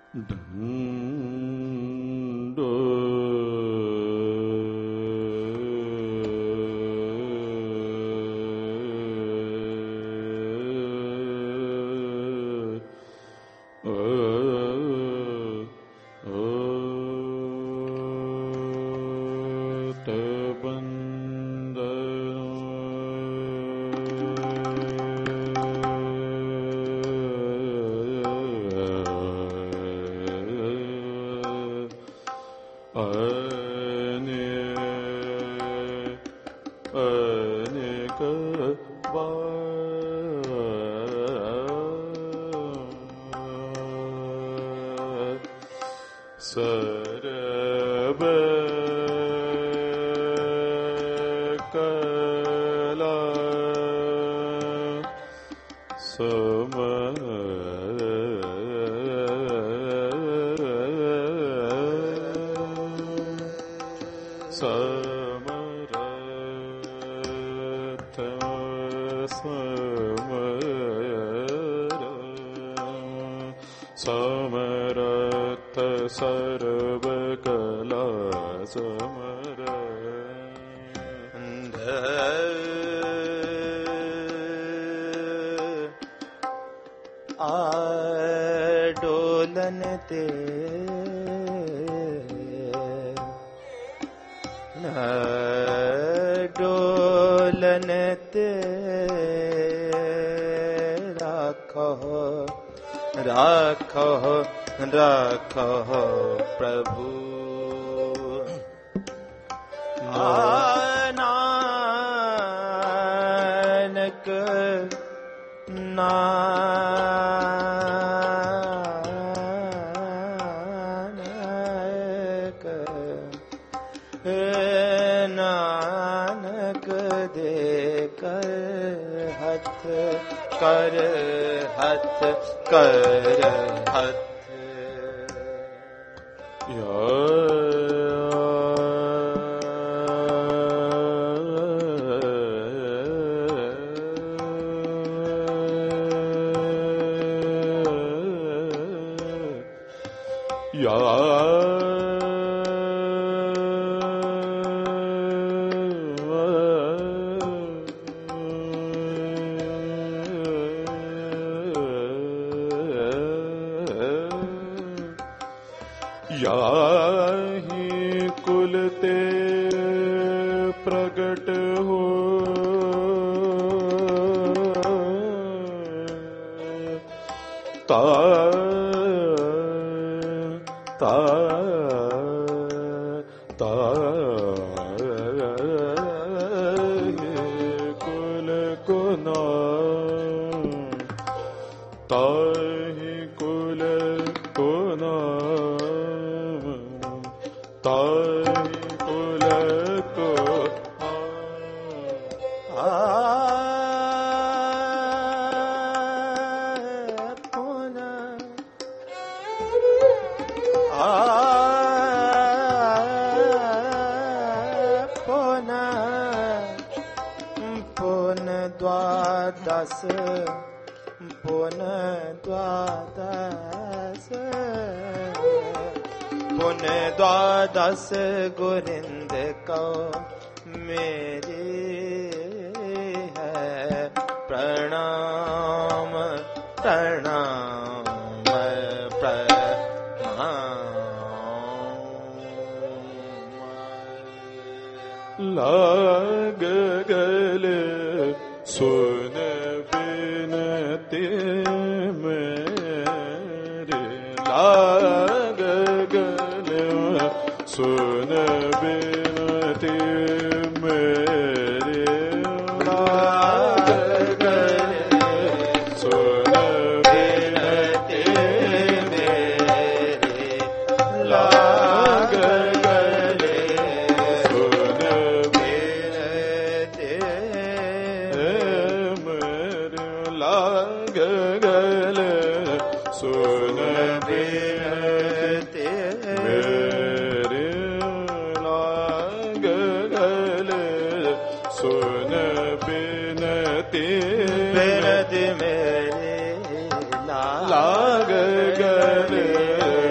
लाग गले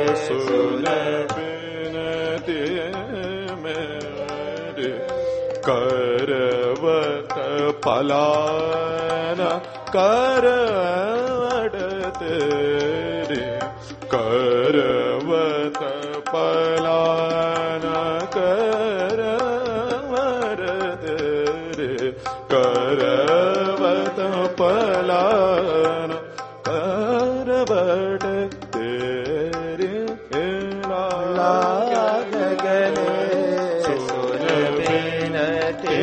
पलायन करवट तेरे करवत पलायन करवट तेरे करवत पलायन करवट तेरे लाग गले सुन बिनती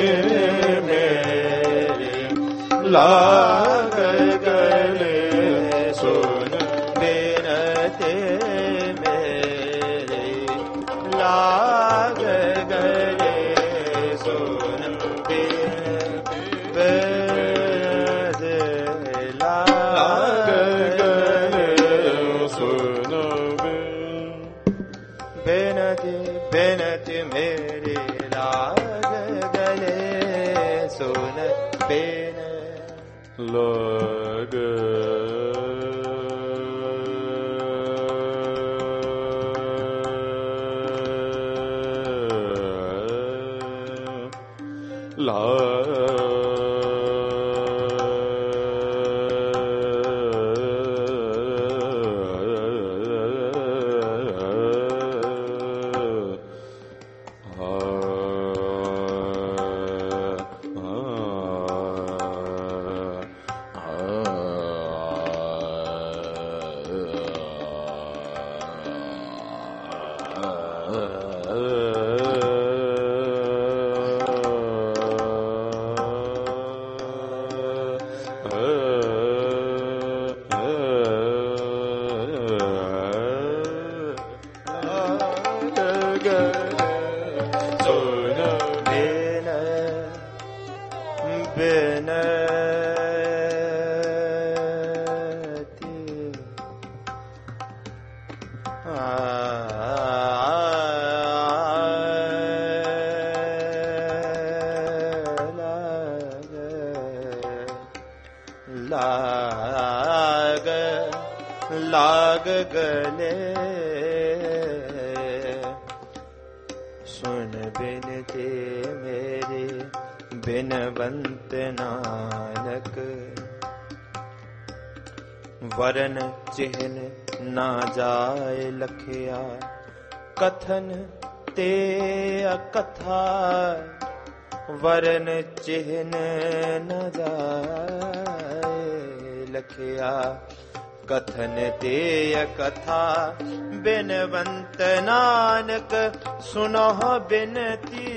मेरी लाग गले सुन बिनती मेरी लाग गले सुन बिनती लाग गले सुन बिनती बिनती मेरी लाग गले सुन बिन लाग लाग गले सुन बिनती मेरी बिनवंत नानक वरन चिन्ह ना जाए लखिया कथन ते अकथा वरन चिन्ह न जाए लखिया कथन ते कथा बिनवंत नानक सुनो बिनती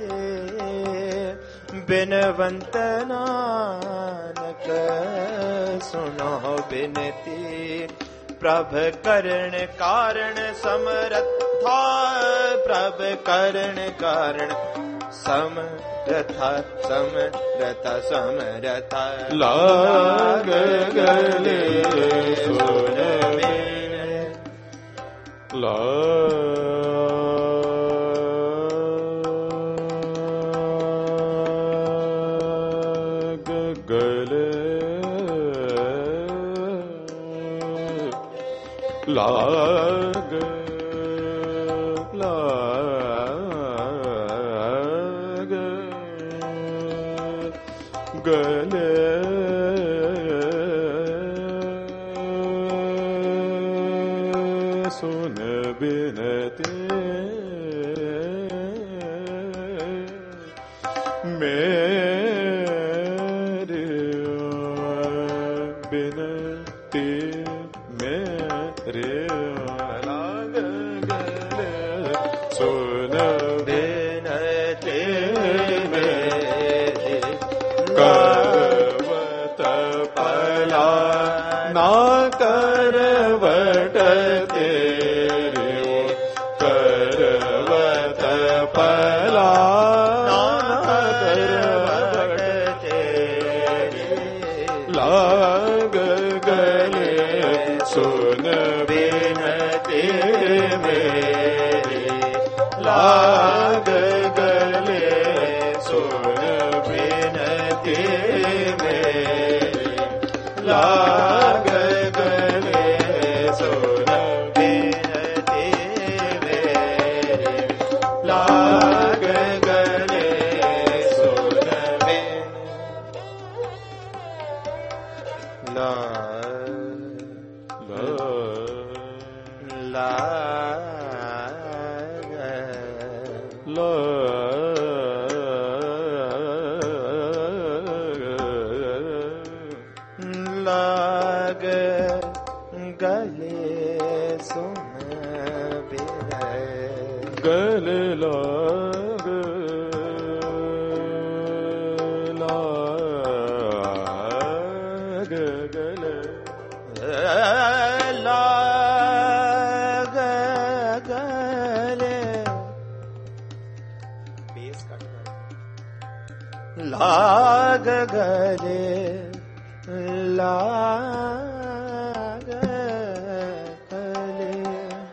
बिनवंत नानक सुनो बिनती प्रभ करण कारण समरथा प्रभ करण कारण समरथा समरथा समरथा लाग गले सुन लाग गले लाग लाग गले सुन बिनती मेरी बिनती मेरे लाग गले सुन बिनती मेरी करवत पला ना करवट तेरे करवत पला ना करवट तेरे लाग गले सुन बिनती मेरी लाग गले सुन बिनती मेरी लाग गले सुन बिनती मेरी लाग गले सुन बिनती ला ला ला लाग गले सुन गले लाग लाग गले लाग गले बेस कट लाग गले लाग गले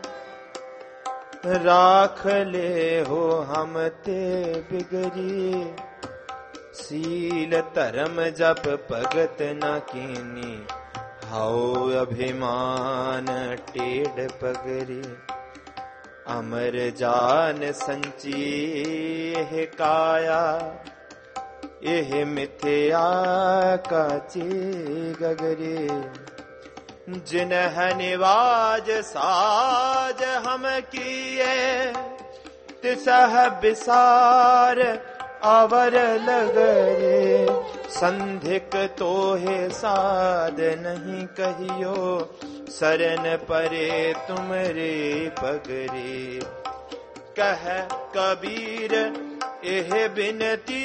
राख ले हो हम ते बिगड़ी सील धर्म जप भगत न कीनी हाउ अभिमान टेढ़ पगरी अमर जान संची है काया एह मिथ्या काची गगरी जिन्ह निवाज साज हम किए तिसह बिसार आवर लगरे संधिक तोहे साध नहीं कहियो शरण परे तुमरे पगरे कह कबीर एह बिनती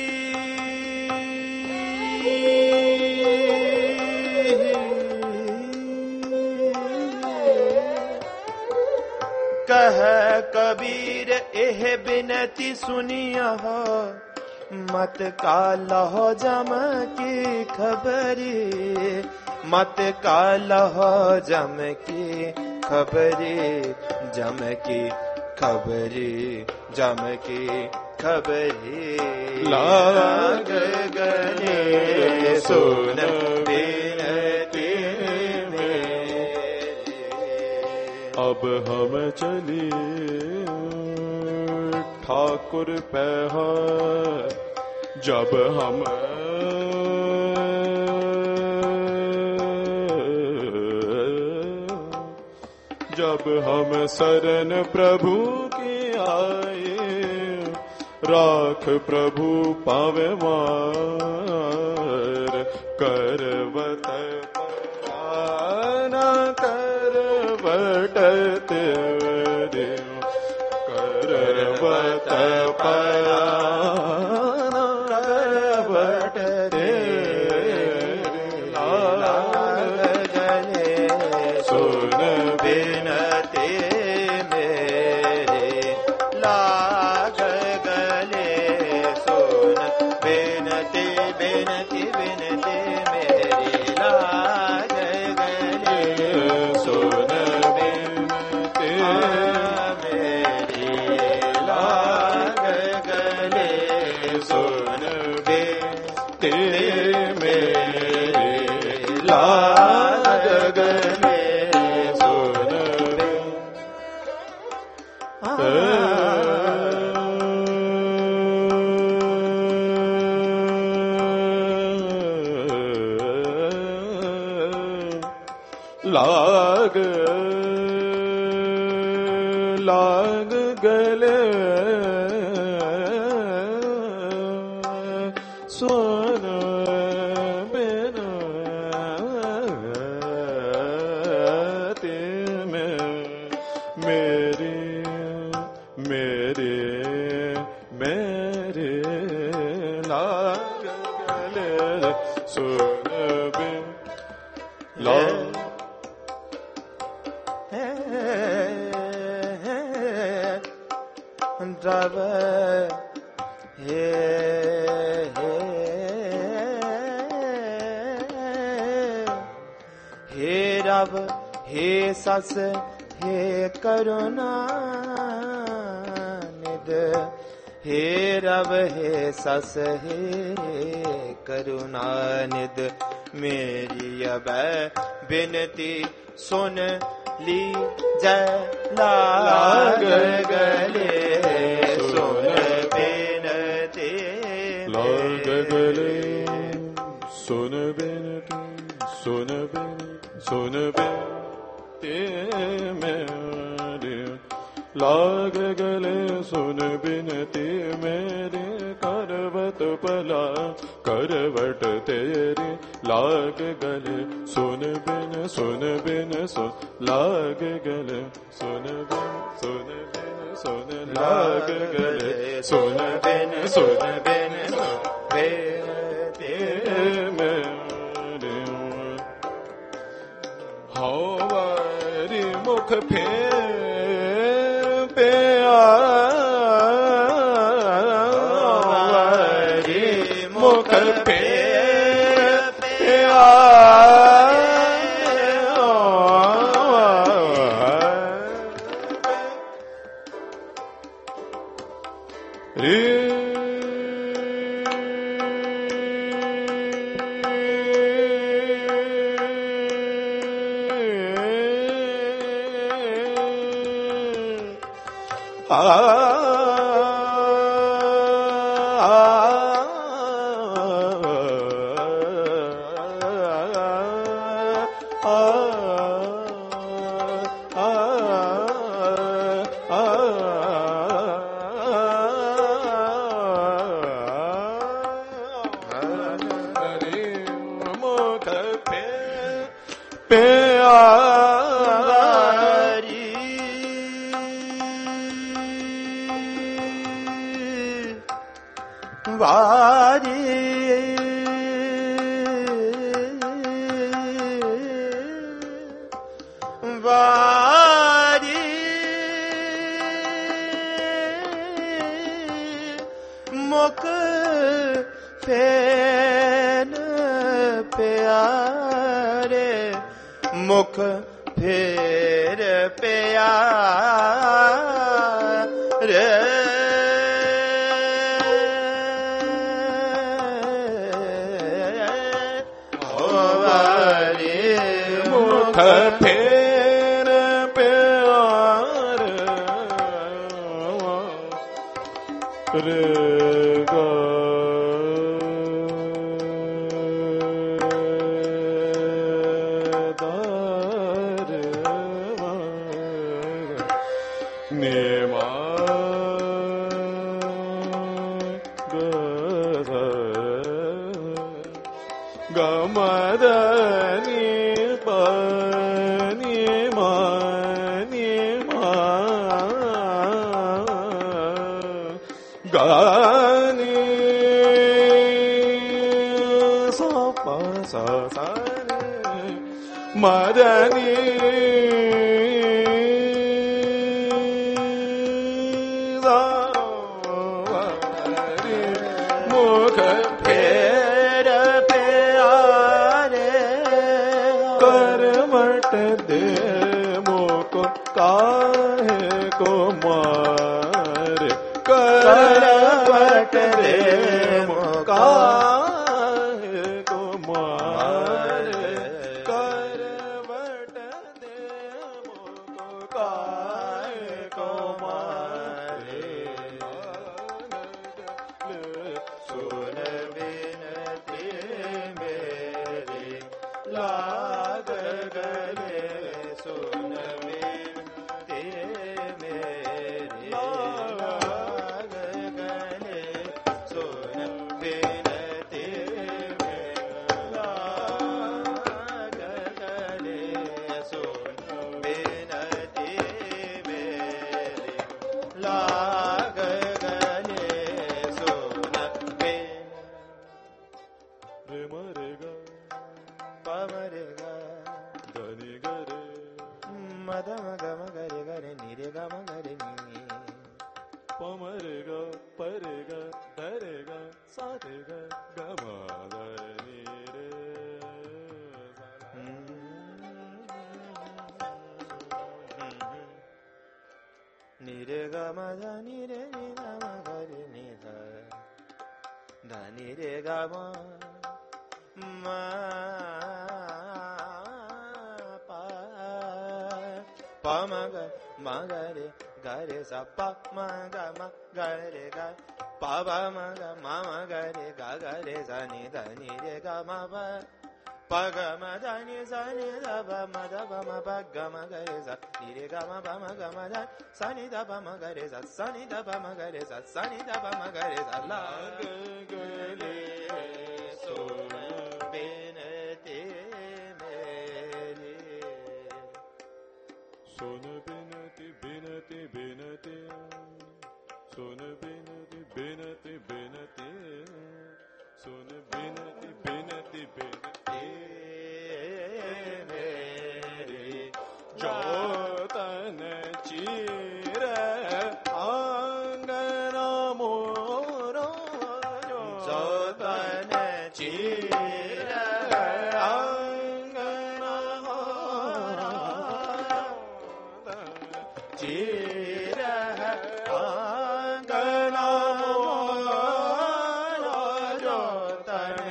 कह कबीर एह बिनती सुनिया मत काला हो जम की खबरी मत काला हो जम की खबरी जम की खबरी जम की खबरी लाग गले सुन बिनती अब हम चलिए ठाकुर पह जब हम शरण प्रभु की आए राख प्रभु पावे मार करवत पाना करवट करवत पाना करवट गले सुन बिनती मेरे लाग गले सुन बिनती बिनती बिनती मेरी लाग गले सुन बिनती मेरी लाग गले सुन बिनती मेरी लाग गले लाग लाग गले सुन बिनती मेरी मेरे मेरे लाग गले सुन बिन लाग रब हे हे रब हे सस हे करुणा निध हे रब हे सस हे करुणा निध मेरी अब बिनती सुन ली जय लाग गले सुन बिनती लाग गले सुन बिनती सुन बिनती मेरी लाग गले सुन बिनती मेरी करवट पला करवट तेरी लाग गले सुन बिन सुन लाग गले सुन लाग गले सुन बिन मेरे हवारी मुख फेर पे हवारी मुख फेर पे मुख फेन प्यारे मुख फेर प्यारे मुख फेर प्यारे रे मदनी मुख फेर प्यारे करवट दे मुख काहे को मारे करवट दे मुख pa ma ga re ga re sa ni da ni re ga ma pa pa ga ma da ni sa ni da pa ma ga ma ga re sa ni re ga ma da sa ni da pa ma ga re sa sa ni da pa ma ga re sa sa ni da pa ma ga re sa la ga le sun binati meri sun binati binati binati sun binati binati binati sun binati binati binati meri jo tan chira angana mora jo tan chira angana mora chira angana mora jo tan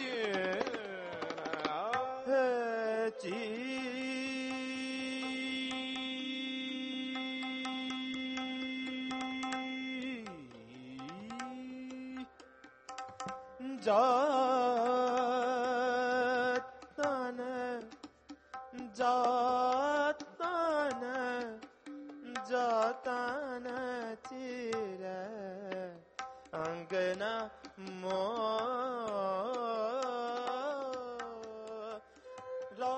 jatan chira angana mora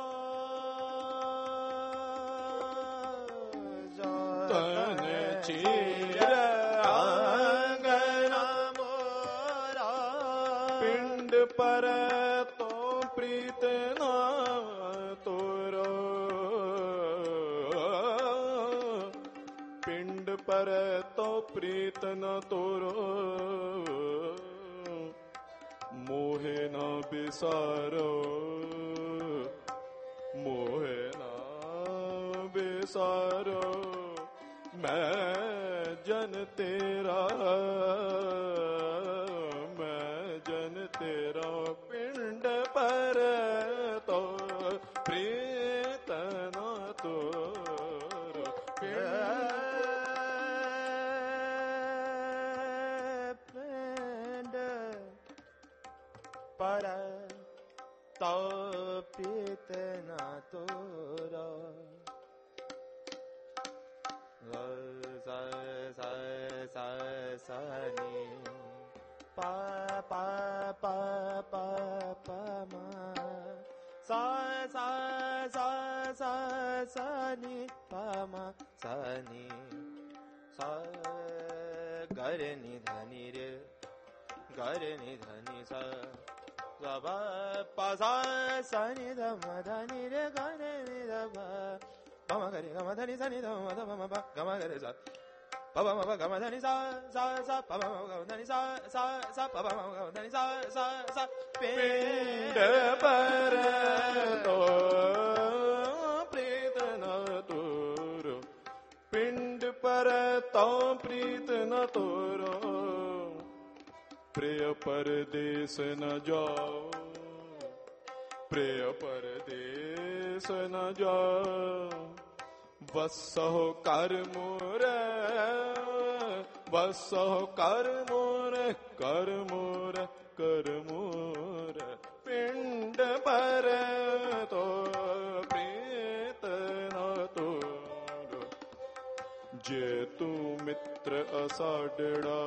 jatan chira angana mora pind par to प्रीत ना तोरो पिंड पर तो प्रीत न तोरो मोहे न बिसारो मोहे न बिसारो मैं जन तेरा पिंड पर तो प्रीत न तोरो पिंड पर तो प्रीत न तोरो सा नि pa pa pa pa pa ma sa sa sa sa sa ni pa ma sa ni sa ga re ni dha ni re ga re ni dha ni sa sa ba pa sa sa ni dha ma dha ni re ga re ni dha ba pa ma ga re ga ma dha ni sa ni dha ma dha ma pa ga ma ga re sa pa pa ma pa ga ma dha ni sa sa sa pa pa ma ga ma dha ni sa sa sa pa pa ma ga ma dha ni sa sa sa pind par to प्रीत न तोरो पिंड पर तो प्रीत न तोरो प्रिय परदेश न जाओ प्रिय परदेश न जाओ बसो कर मोरे बसो कर मोरे कर मोरे कर मोरे पिंड पर तो प्रीत न तोरो जे तू मित्र असाडड़ा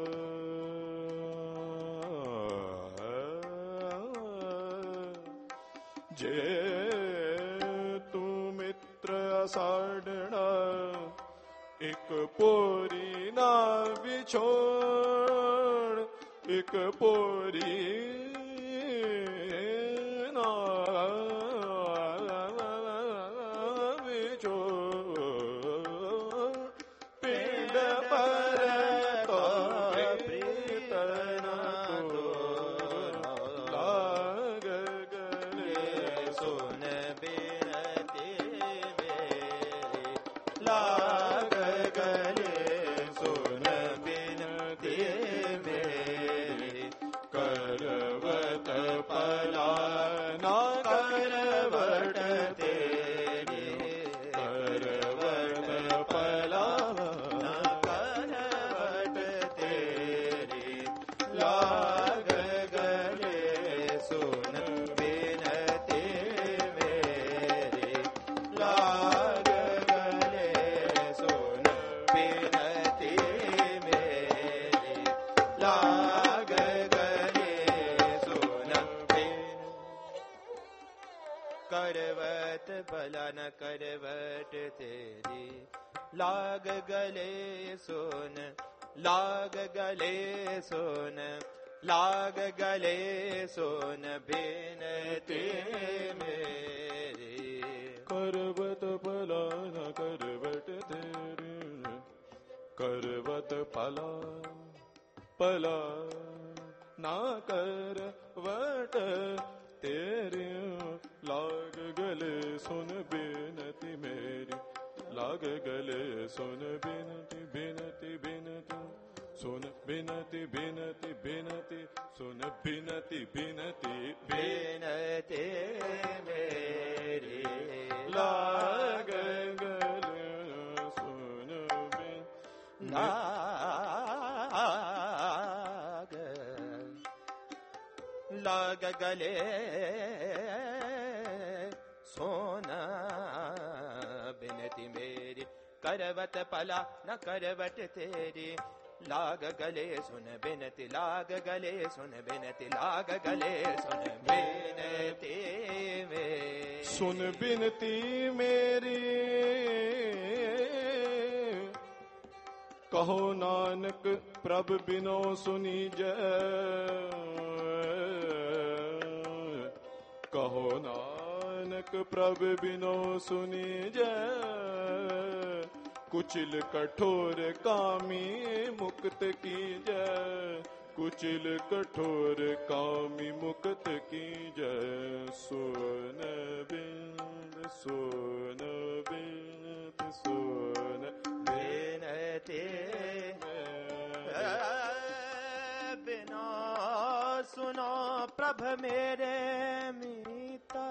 जे तू मित्र असाडड़ा एक पोरी ना बिछोड़ एक पोरी ना बिछोड़ पिंड पर तो प्रीत न तोरो लाग गले सुन बिनती मेरी लाग गले सुन बिनती मेरी करव करवट भला न करवट तेरी, लाग गले सुन, लाग गले सुन, लाग गले सुन बिनती मेरी। करवट भला न करवट तेरी, करवट भला भला ना करवट तेरी, लाग गले सुन बिनती मेरी, लाग गले सुन बिनती बिनती बिनती, सुन बिनती बिनती बिनती, सुन बिनती बिनती बिनती मेरी, लाग गले सुन बिन, लाग गले सोना बिनती मेरी, करवट पला न करवट तेरी, लाग गले सुन बिनती, लाग गले सुन बिनती, लाग गले सुन बिनती मेरी, सुन बिनती मेरी, कहो नानक प्रभ बिनो सुनी जय, कहो नानक प्रभ बिनो सुनी जय, कुचिल कठोर कामी मुक्त की जय, कुचिल कठोर कामी मुक्त की जय, सोन बिंद सोन बिंद सोन बिनती बिना सुनो प्रभ मेरे मीता,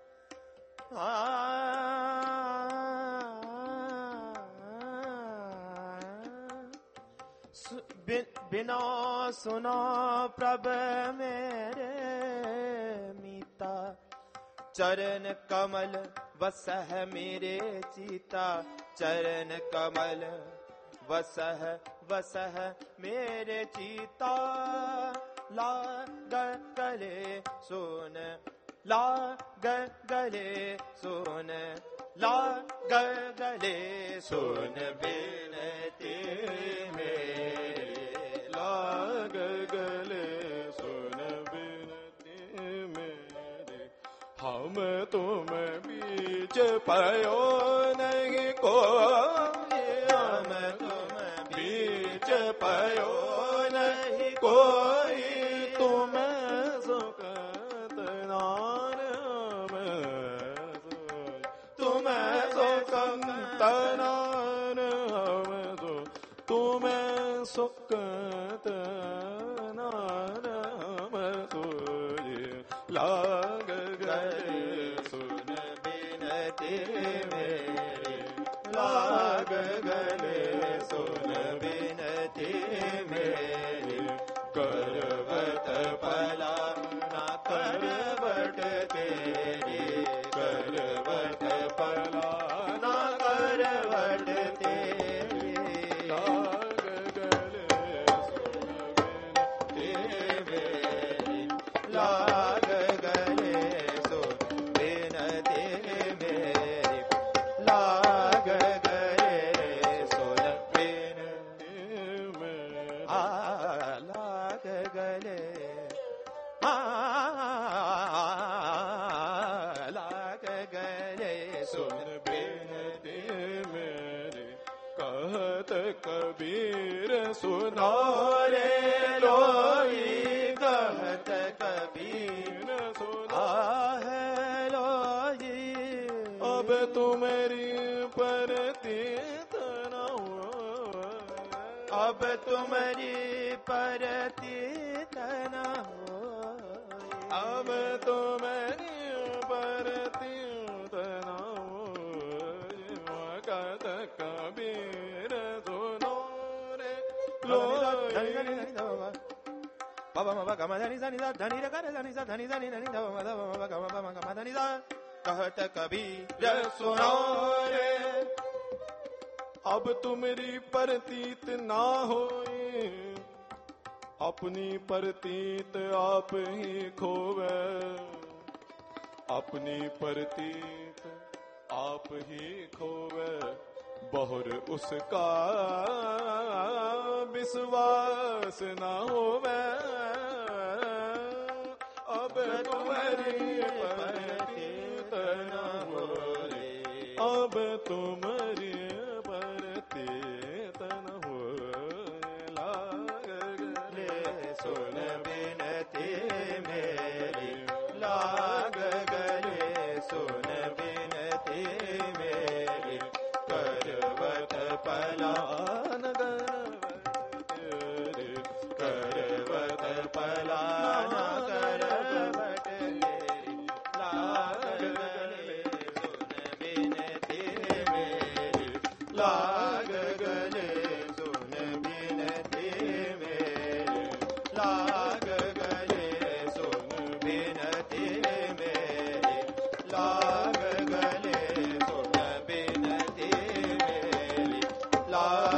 बिना सुनो प्रभ मेरे मीता, चरण कमल वसह मेरे चीता, चरण कमल वसह वसह मेरे चीता, लाग गले सुन, लाग गले सुन, लाग गले सुन बिनती मेरी, लाग गले सुन बिनती मेरी, हम तुम बीच पायो नहीं कोई, हम तुम बीच पायो नहीं कोई, तुम सुखत नाम, तुम सुखत नाम, तुम सुखत नाम सोई, लाग गले सुन बिनती मेरी, लाग गले सुन बिनती मेरी, करवट पला न करवट तेरी, करवट पला न करवट तेरी, लाग गले सुन बिनती मेरी, लाग गले सुन बिनती मेरी, लाग गले सुन बिनती मेरी, लाग गले, लाग गले सुन बिनती मेरी, कहत कबीर सुनो रे लोई, कहत कबीर सुनो आहे लोई, अब तुम्हारी परतीत न हो, अब तुम्हारी परतीत न हो, अब तुम्हारी परतीत न हो, कहत कबीर सुनो रे लोई, बाबा बाबा गम धनी धनी धनी रे करे धनी सा धनी धनी धनी बाबा बाबा गम बाबा गम धनी सा, कहत कबीर सुनो रे, अब तुम्हारी परतीत ना होई, अपनी परतीत आप ही खोवे, अपनी प्रतीत आप ही खोवे, बहुर उसका विश्वास न होवे। अब तुम्हारी प्रतीत न होवे, अब तुम्हारी प्रतीत न होवे। लाग गले सुन बिनती मेरी, लाग गले सुन बिनती मेरी, करवत पलान करवत पलान करवट मेरी, लाग गले सुन बिनती मेरी, लाग गले सुन बिनती मेरी, लाग गले सुन बिनती मेरी, लाग गले सुन बिनती मेरी, लाग